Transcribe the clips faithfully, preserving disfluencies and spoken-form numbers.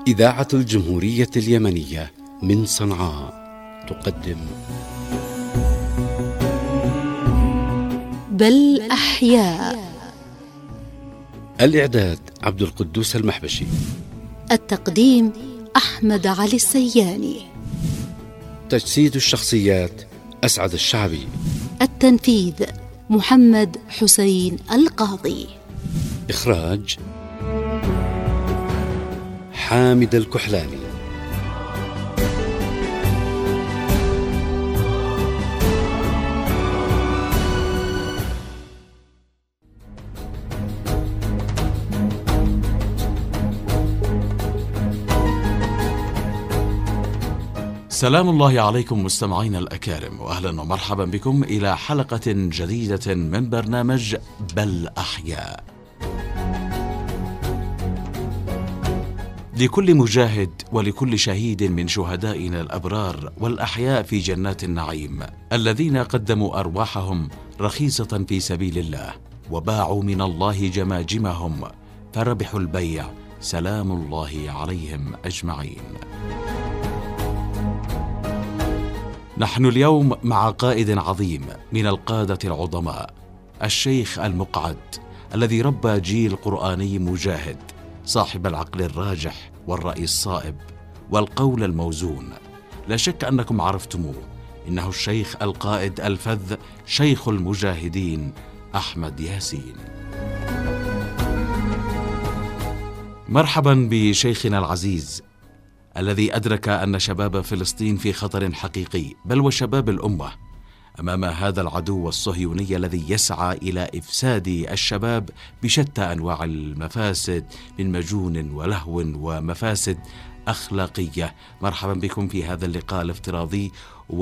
إذاعة الجمهورية اليمنية من صنعاء تقدم بل أحياء. الإعداد عبد القدوس المحبشي، التقديم أحمد علي السياني، تجسيد الشخصيات أسعد الشعبي، التنفيذ محمد حسين القاضي، إخراج حامد الكحلاني. سلام الله عليكم مستمعين الأكارم، وأهلا ومرحبا بكم إلى حلقة جديدة من برنامج بل أحياء. لكل مجاهد ولكل شهيد من شهدائنا الأبرار والأحياء في جنات النعيم الذين قدموا أرواحهم رخيصة في سبيل الله وباعوا من الله جماجمهم فربحوا البيع، سلام الله عليهم أجمعين. نحن اليوم مع قائد عظيم من القادة العظماء، الشيخ المقعد الذي ربى جيل قرآني مجاهد، صاحب العقل الراجح والرأي الصائب والقول الموزون. لا شك أنكم عرفتموه، إنه الشيخ القائد الفذ شيخ المجاهدين أحمد ياسين. مرحبا بشيخنا العزيز الذي أدرك أن شباب فلسطين في خطر حقيقي، بل وشباب الأمة، أمام هذا العدو الصهيوني الذي يسعى إلى إفساد الشباب بشتى أنواع المفاسد من مجون ولهو ومفاسد أخلاقية. مرحبا بكم في هذا اللقاء الافتراضي،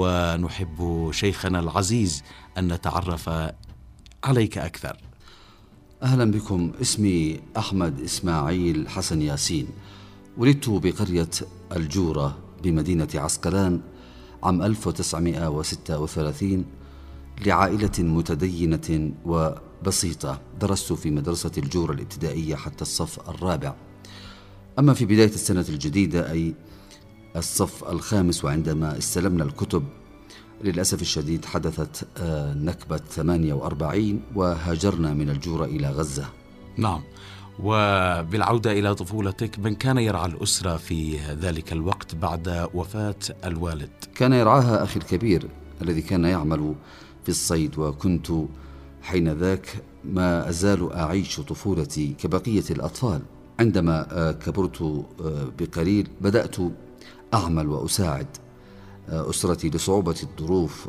ونحب شيخنا العزيز أن نتعرف عليك أكثر. أهلا بكم. اسمي أحمد إسماعيل حسن ياسين، ولدت بقرية الجورة بمدينة عسقلان عام ألف وتسعمائة وستة وثلاثين لعائلة متدينة وبسيطة. درست في مدرسة الجورة الابتدائية حتى الصف الرابع. أما في بداية السنة الجديدة أي الصف الخامس، وعندما استلمنا الكتب، للأسف الشديد حدثت نكبة ثمانية وأربعين وهاجرنا من الجورة إلى غزة. نعم، وبالعودة إلى طفولتك، من كان يرعى الأسرة في ذلك الوقت بعد وفاة الوالد؟ كان يرعاها أخي الكبير الذي كان يعمل في الصيد، وكنت حين ذاك ما أزال أعيش طفولتي كبقية الأطفال. عندما كبرت بقليل بدأت أعمل وأساعد أسرتي لصعوبة الظروف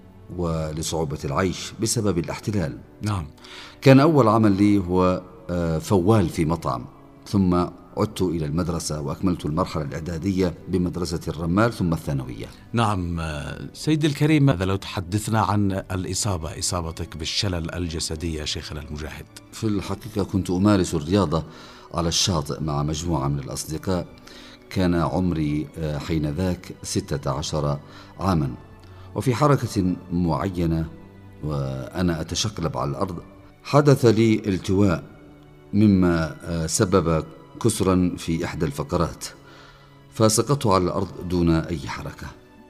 ولصعوبة العيش بسبب الاحتلال. نعم. كان أول عمل لي هو فوال في مطعم، ثم عدت إلى المدرسة وأكملت المرحلة الإعدادية بمدرسة الرمال ثم الثانوية. نعم سيدي الكريم، ماذا لو تحدثنا عن الإصابة إصابتك بالشلل الجسدي يا شيخنا المجاهد؟ في الحقيقة كنت أمارس الرياضة على الشاطئ مع مجموعة من الأصدقاء. كان عمري حين ذاك ستة عشر عاما، وفي حركة معينة وأنا أتشقلب على الأرض حدث لي التواء، مما سبب كسرا في إحدى الفقرات، فسقطت على الأرض دون أي حركة.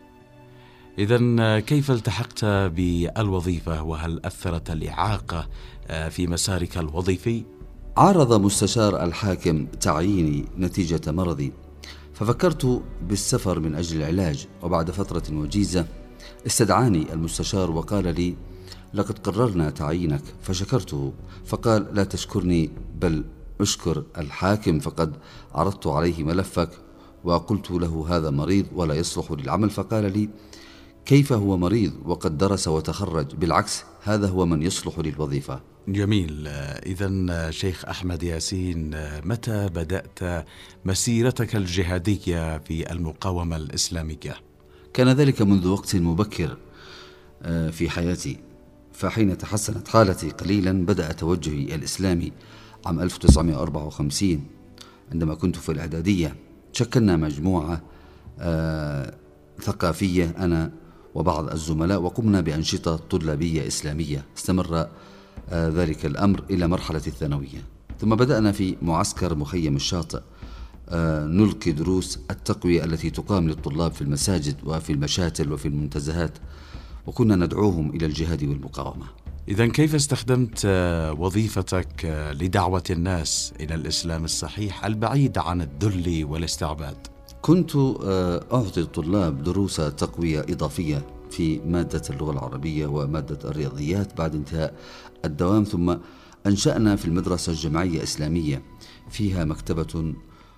إذن كيف التحقت بالوظيفة، وهل أثرت الإعاقة في مسارك الوظيفي؟ عارض مستشار الحاكم تعييني نتيجة مرضي، ففكرت بالسفر من أجل العلاج، وبعد فترة وجيزة استدعاني المستشار وقال لي: لقد قررنا تعيينك. فشكرته، فقال: لا تشكرني بل أشكر الحاكم، فقد عرضت عليه ملفك وقلت له هذا مريض ولا يصلح للعمل. فقال لي: كيف هو مريض وقد درس وتخرج؟ بالعكس، هذا هو من يصلح للوظيفة. جميل. إذن شيخ أحمد ياسين، متى بدأت مسيرتك الجهادية في المقاومة الإسلامية؟ كان ذلك منذ وقت مبكر في حياتي، فحين تحسنت حالتي قليلا بدأ توجهي الإسلامي عام ألف وتسعمائة وأربعة وخمسين. عندما كنت في الإعدادية شكلنا مجموعة آه ثقافية أنا وبعض الزملاء، وقمنا بأنشطة طلابية إسلامية. استمر آه ذلك الأمر إلى مرحلة الثانوية، ثم بدأنا في معسكر مخيم الشاطئ نلقي دروس التقوية التي تقام للطلاب في المساجد وفي المشاتل وفي المنتزهات، وكنا ندعوهم إلى الجهاد والمقاومة. إذن كيف استخدمت وظيفتك لدعوة الناس إلى الإسلام الصحيح البعيد عن الذل والاستعباد؟ كنت أعطي الطلاب دروس تقوية إضافية في مادة اللغة العربية ومادة الرياضيات بعد انتهاء الدوام، ثم أنشأنا في المدرسة الجامعية إسلامية فيها مكتبة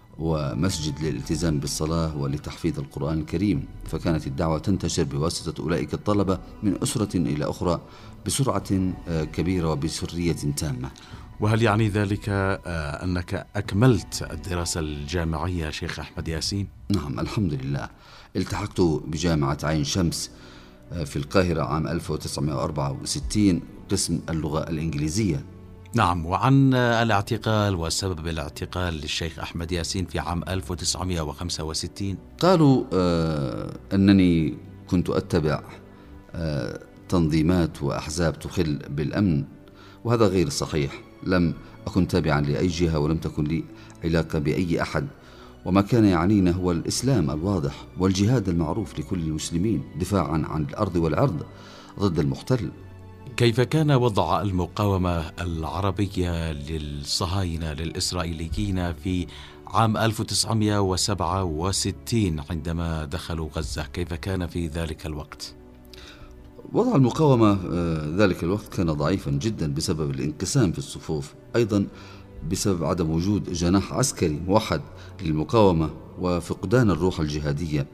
ومسجد للالتزام بالصلاة ولتحفيظ القرآن الكريم، فكانت الدعوة تنتشر بواسطة أولئك الطلبة من أسرة إلى أخرى بسرعة كبيرة وبسرية تامة. وهل يعني ذلك أنك أكملت الدراسة الجامعية شيخ أحمد ياسين؟ نعم الحمد لله، التحقت بجامعة عين شمس في القاهرة عام ألف وتسعمائة وأربعة وستين قسم اللغة الإنجليزية. نعم، وعن الاعتقال وسبب الاعتقال للشيخ أحمد ياسين في عام ألف وتسعمائة وخمسة وستين؟ قالوا آه أنني كنت أتبع آه تنظيمات وأحزاب تخل بالأمن، وهذا غير صحيح. لم أكن تابعا لأي جهة ولم تكن لي علاقة بأي أحد، وما كان يعنينا هو الإسلام الواضح والجهاد المعروف لكل المسلمين دفاعا عن الأرض والعرض ضد المحتل. كيف كان وضع المقاومة العربية للصهاينة للإسرائيليين في عام ألف وتسعمائة وسبعة وستين عندما دخلوا غزة؟ كيف كان في ذلك الوقت؟ وضع المقاومة ذلك الوقت كان ضعيفا جدا بسبب الانقسام في الصفوف، أيضا بسبب عدم وجود جناح عسكري موحد للمقاومة وفقدان الروح الجهادية.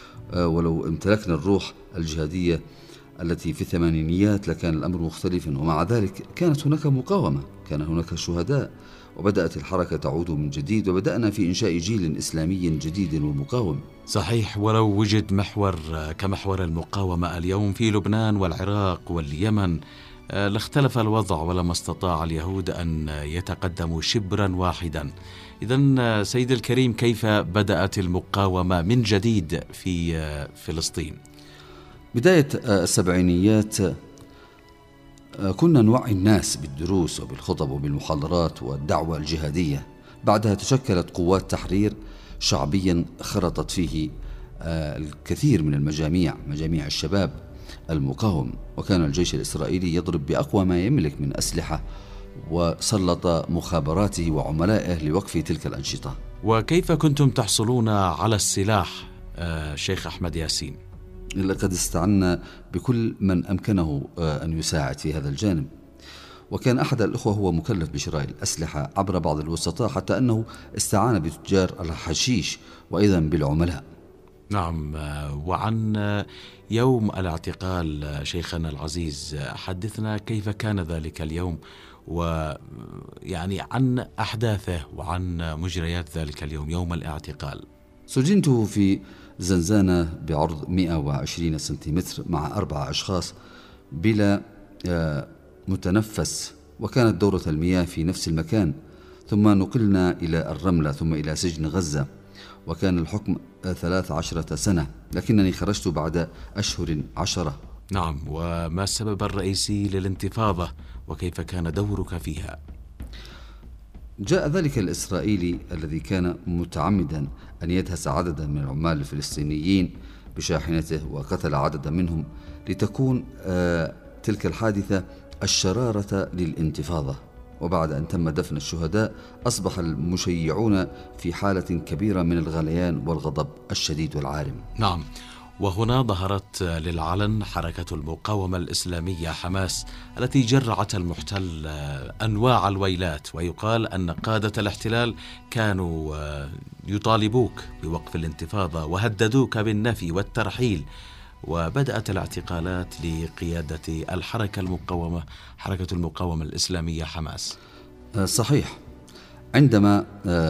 ولو امتلكنا الروح الجهادية التي في الثمانينيات لكان الأمر مختلفا، ومع ذلك كانت هناك مقاومة، كان هناك شهداء، وبدأت الحركة تعود من جديد، وبدأنا في إنشاء جيل إسلامي جديد ومقاوم. صحيح، ولو وجد محور كمحور المقاومة اليوم في لبنان والعراق واليمن لاختلف الوضع ولما استطاع اليهود أن يتقدموا شبرا واحدا. إذن سيد الكريم، كيف بدأت المقاومة من جديد في فلسطين؟ بداية السبعينيات كنا نوعي الناس بالدروس وبالخطب وبالمحاضرات والدعوة الجهادية. بعدها تشكلت قوات تحرير شعبيا خرطت فيه الكثير من المجاميع، مجاميع الشباب المقاوم، وكان الجيش الإسرائيلي يضرب بأقوى ما يملك من أسلحة وسلط مخابراته وعملائه لوقف تلك الأنشطة. وكيف كنتم تحصلون على السلاح شيخ أحمد ياسين؟ لقد استعنا بكل من أمكنه أن يساعد في هذا الجانب، وكان أحد الأخوة هو مكلف بشراء الأسلحة عبر بعض الوسطاء، حتى أنه استعان بتجار الحشيش وأيضا بالعملاء. نعم، وعن يوم الاعتقال شيخنا العزيز حدثنا كيف كان ذلك اليوم، ويعني عن أحداثه وعن مجريات ذلك اليوم يوم الاعتقال. سجنت في زنزانة بعرض مئة وعشرين سنتيمتر مع أربعة أشخاص بلا متنفس، وكانت دورة المياه في نفس المكان، ثم نقلنا إلى الرملة ثم إلى سجن غزة، وكان الحكم ثلاث عشرة سنة، لكنني خرجت بعد أشهر عشرة. نعم، وما السبب الرئيسي للانتفاضة وكيف كان دورك فيها؟ جاء ذلك الإسرائيلي الذي كان متعمدا أن يدهس عددا من العمال الفلسطينيين بشاحنته وقتل عددا منهم، لتكون آه تلك الحادثة الشرارة للانتفاضة. وبعد أن تم دفن الشهداء أصبح المشيعون في حالة كبيرة من الغليان والغضب الشديد والعارم. نعم، وهنا ظهرت للعلن حركة المقاومة الإسلامية حماس التي جرعت المحتل أنواع الويلات، ويقال أن قادة الاحتلال كانوا يطالبوك بوقف الانتفاضة وهددوك بالنفي والترحيل، وبدأت الاعتقالات لقيادة الحركة المقاومة حركة المقاومة الإسلامية حماس. صحيح، عندما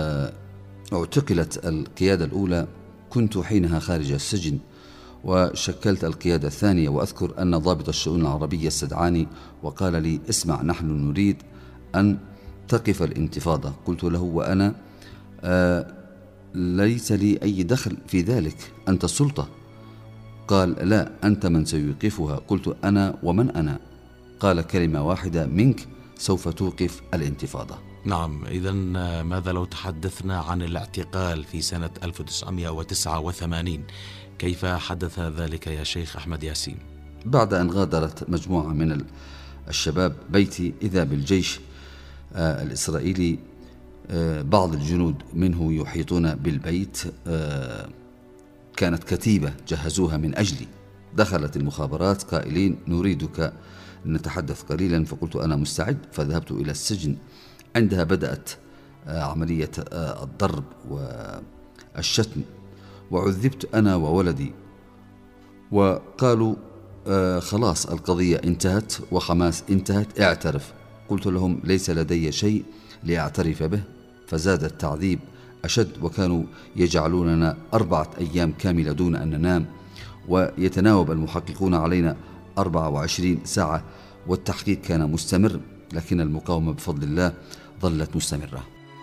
اعتقلت القيادة الأولى كنت حينها خارج السجن، وشكلت القيادة الثانية، وأذكر أن ضابط الشؤون العربية استدعاني وقال لي: اسمع، نحن نريد أن تقف الانتفاضة. قلت له: وأنا آه ليس لي أي دخل في ذلك، أنت السلطة. قال: لا، أنت من سيوقفها. قلت: أنا ومن أنا؟ قال: كلمة واحدة منك سوف توقف الانتفاضة. نعم، إذن ماذا لو تحدثنا عن الاعتقال في سنة ألف وتسعمائة وتسعة وثمانين؟ كيف حدث ذلك يا شيخ أحمد ياسين؟ بعد أن غادرت مجموعة من الشباب بيتي، إذا بالجيش آه الإسرائيلي آه بعض الجنود منه يحيطون بالبيت. آه كانت كتيبة جهزوها من أجلي. دخلت المخابرات قائلين نريدك نتحدث قليلا، فقلت أنا مستعد، فذهبت إلى السجن. عندها بدأت آه عملية آه الضرب والشتم، وعذبت أنا وولدي، وقالوا آه خلاص القضية انتهت وحماس انتهت، اعترف. قلت لهم ليس لدي شيء لأعترف به، فزاد التعذيب أشد، وكانوا يجعلوننا أربعة أيام كاملة دون أن ننام، ويتناوب المحققون علينا أربعة وعشرين ساعة، والتحقيق كان مستمر، لكن المقاومة بفضل الله ظلت مستمرة.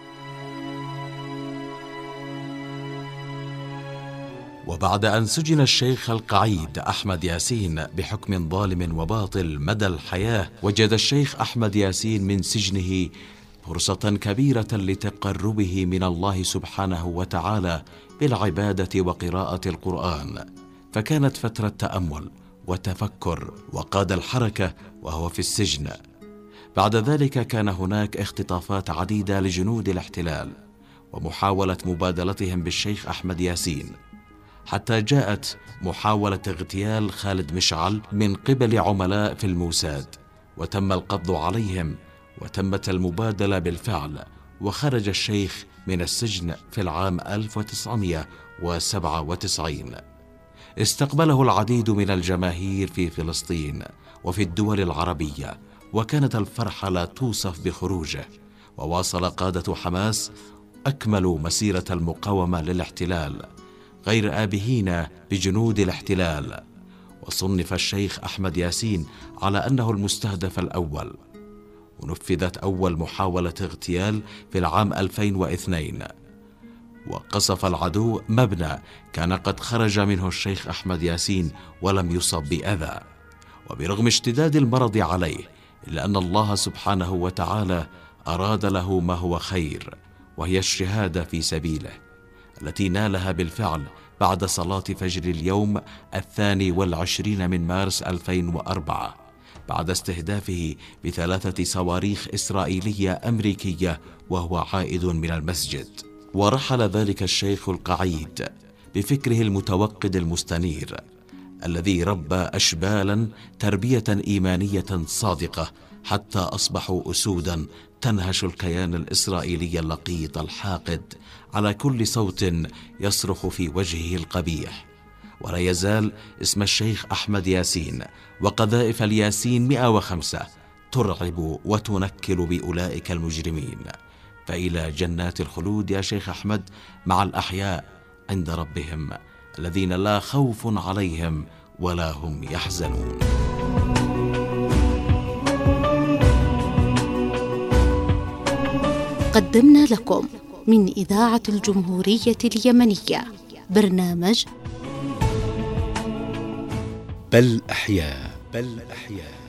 وبعد أن سجن الشيخ القعيد أحمد ياسين بحكم ظالم وباطل مدى الحياة، وجد الشيخ أحمد ياسين من سجنه فرصة كبيرة لتقربه من الله سبحانه وتعالى بالعبادة وقراءة القرآن، فكانت فترة تأمل وتفكر وقاد الحركة وهو في السجن. بعد ذلك كان هناك اختطافات عديدة لجنود الاحتلال ومحاولة مبادلتهم بالشيخ أحمد ياسين، حتى جاءت محاولة اغتيال خالد مشعل من قبل عملاء في الموساد، وتم القبض عليهم وتمت المبادلة بالفعل، وخرج الشيخ من السجن في العام ألف وتسعمائة وسبعة وتسعين. استقبله العديد من الجماهير في فلسطين وفي الدول العربية، وكانت الفرحة لا توصف بخروجه. وواصل قادة حماس أكملوا مسيرة المقاومة للاحتلال غير آبهين بجنود الاحتلال، وصنف الشيخ أحمد ياسين على أنه المستهدف الأول. ونفذت أول محاولة اغتيال في العام ألفين واثنين، وقصف العدو مبنى كان قد خرج منه الشيخ أحمد ياسين ولم يصب بأذى. وبرغم اشتداد المرض عليه، إلا أن الله سبحانه وتعالى أراد له ما هو خير، وهي الشهادة في سبيله، التي نالها بالفعل بعد صلاة فجر اليوم الثاني والعشرين من مارس ألفين وأربعة، بعد استهدافه بثلاثة صواريخ إسرائيلية أمريكية وهو عائد من المسجد. ورحل ذلك الشيخ القعيد بفكره المتوقد المستنير، الذي ربى أشبالا تربية إيمانية صادقة، حتى أصبحوا أسودا تنهش الكيان الإسرائيلي اللقيط الحاقد على كل صوت يصرخ في وجهه القبيح. ولا يزال اسم الشيخ أحمد ياسين وقذائف الياسين مئة وخمسة ترعب وتنكل بأولئك المجرمين. فإلى جنات الخلود يا شيخ أحمد مع الأحياء عند ربهم، الذين لا خوف عليهم ولا هم يحزنون. قدمنا لكم من إذاعة الجمهورية اليمنية برنامج بل أحياء بل أحياء